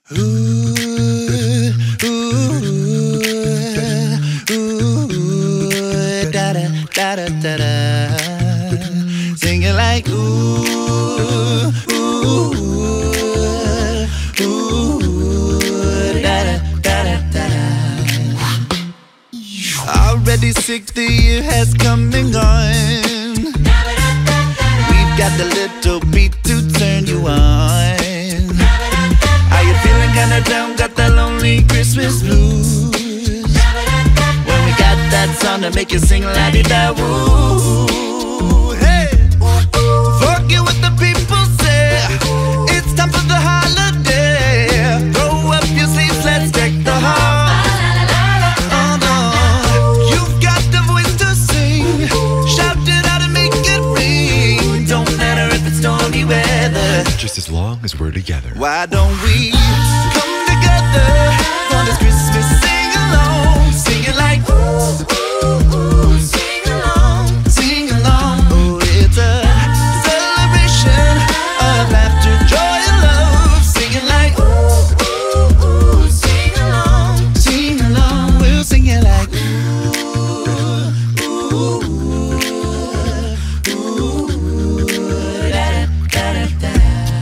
Ooh, ooh, ooh, da da da da da da. Sing it like ooh, ooh, ooh, da da da da da. Already 60 years has come and gone. We've got the little beat to turn you on. Are you feeling kinda down? Got that lonely Christmas blues? When we got that song to make you sing la-di-da-woo. Hey, forget what the people say. It's time for the holiday. Throw up your sleeves, let's deck the hall. Oh no, you've got the voice to sing. Shout it out and make it ring. Don't matter if it's stormy weather, just as long as we're together. Why don't we come together for this Christmas sing-along? Sing it like ooh, ooh, ooh, sing-along, sing-along. Oh, it's a celebration of laughter, joy, and love. Sing it like ooh, ooh, ooh, sing-along, sing-along. We'll sing it like ooh, ooh, ooh, da-da-da-da-da.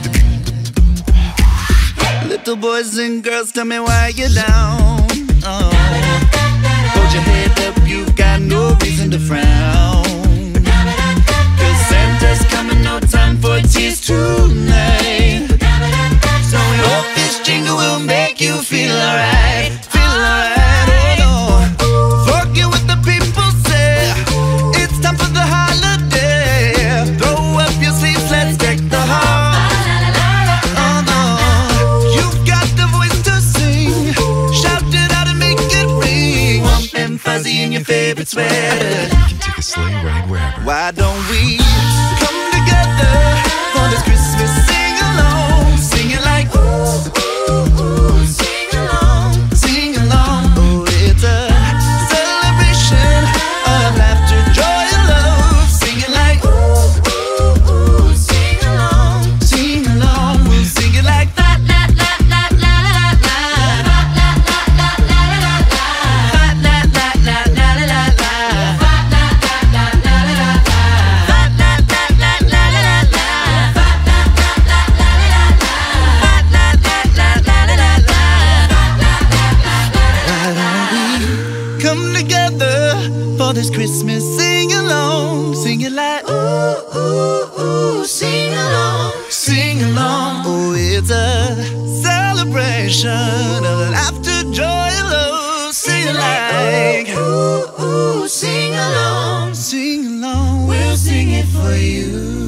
Little boys and girls, tell me why you're down. Oh. Hold your head up, you've got no reason to frown. 'Cause Santa's coming, no time for tears tonight. So we hope this jingle will make you feel alright. Feel alright, oh no. Forget what the people say. It's time for the holiday. Throw up your sleeves, let's deck the hall. Fuzzy in your favorite sweater. You can take a sleigh ride wherever. Why don't we come together for this Christmas sing-along? Sing it like ooh, ooh, ooh, sing-along, sing-along. Oh, it's a celebration of laughter, joy, and love. Sing it like ooh, ooh, ooh, sing-along, sing-along. We'll sing it like la la la la la la la la la la la la la. Come together for this Christmas sing-along. Sing it like ooh, ooh, ooh, sing-along, sing-along. Oh, it's a celebration of laughter, joy, and love. Sing it like ooh, ooh, sing-along, sing-along. We'll sing it for you.